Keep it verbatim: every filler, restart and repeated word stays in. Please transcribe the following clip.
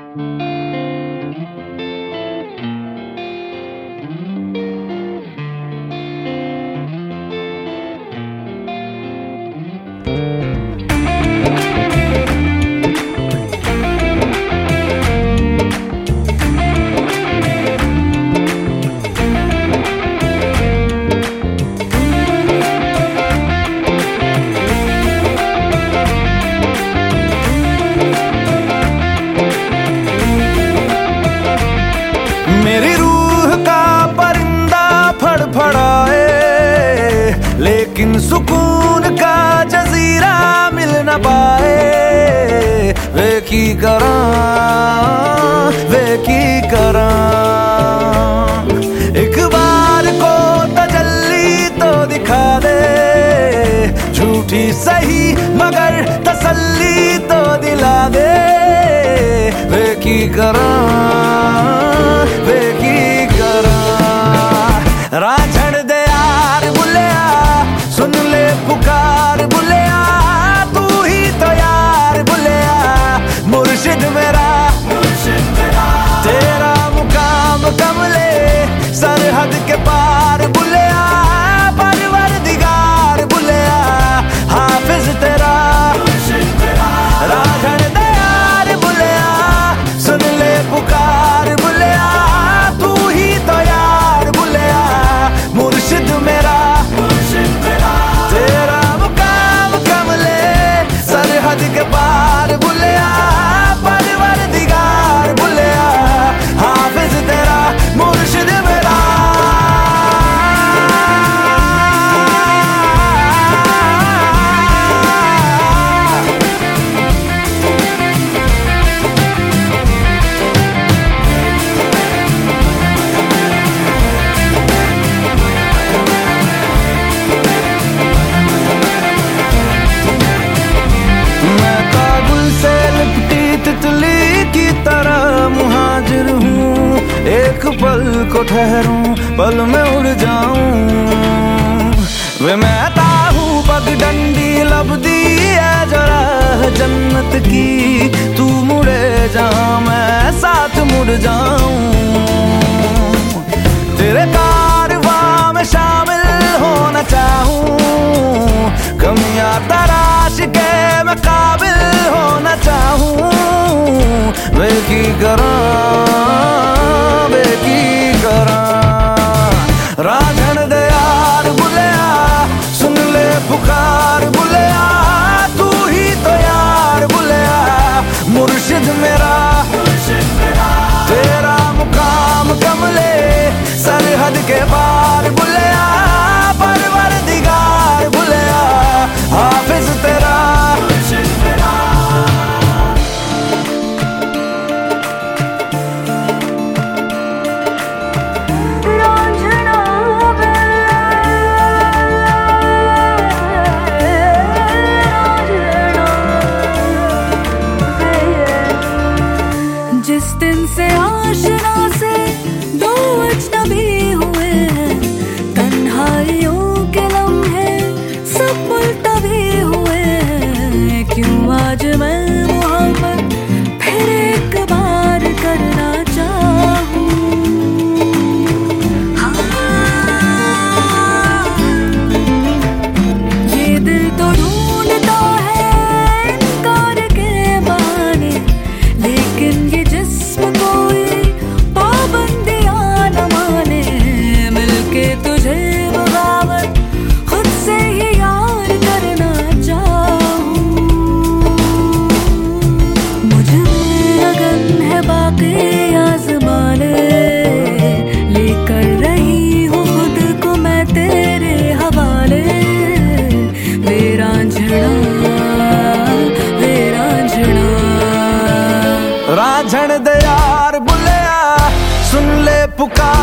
मेरी रूह का परिंदा फड़फड़ाए, लेकिन सुकून का जजीरा मिल न पाए। वे की करां, वे की करां, एक बार को तजल्ली तो दिखा दे, झूठी सही मगर तसल्ली तो दिला दे। वे की करां, वे की करां, राझड़ दे यार बुलिया, सुन ले पुकार बुलिया, तू ही तो यार बुलिया, मुर्शिद मेरा, मुर्शिद मेरा, तेरा मुकाम कमले सरहद के पार बुलिया, परवरदिगार बुलिया, हाफिज तेरा, मुर्शिद मेरा, राझड़ दे यार बुलिया, सुन ले पुकार बुलिया, तू ही तो यार बुलिया, मुर्शिद मेरा, मुर्शिद मेरा, तेरा मुकाम कमले सरहद के पार बुलिया, परवरदिगार बुलिया, हाफिज तेरा, मुर्शिद मेरा। तितली की तरह मुहाजिर हूँ, एक पल को ठहरूं, पल में उड़ जाऊं। वे मैं हूँ पगडंडी लबदी है जरा जन्नत की, तू मुड़े जहाँ मैं साथ मुड़ जाऊं। तेरे कारवां में शामिल होना चाहूं, कमियां तराश के मैं काबिल होना चाहूं। वे की करां, वे की करां, राझड़ दे यार बुलिया, सुन ले पुकार बुलिया, तू ही तो यार बुलिया, मुर्शिद मेरा, मुर्शिद मेरा, तेरा मुकाम कमले सरहद के पार बुलिया, परवरदिगार बुलिया, हाफिज तेरा, मुर्शिद मेरा। जिस दिन से आशना से दो अजनबी हुए हैं, तन्हाइयों के लम्हे सब मुल्तवी हुए हैं। क्यों आज मैं मोहब्बत फिर एक बार करना चाहूं। हाँ, ये दिल तो ढूंढता है इनकार के बहाने, लेकिन ये जिस्म कोई पाबंदियां न माने। मिलके तुझे बगावत खुद से ही यार करना चाहूं। मुझ में लगन है बाकी आज़माने, लेकर रही हूँ खुद को मैं तेरे हवाले। वे रांझना, वे रांझना, राझड़ दे यार बुलिया, सुन ले पुकार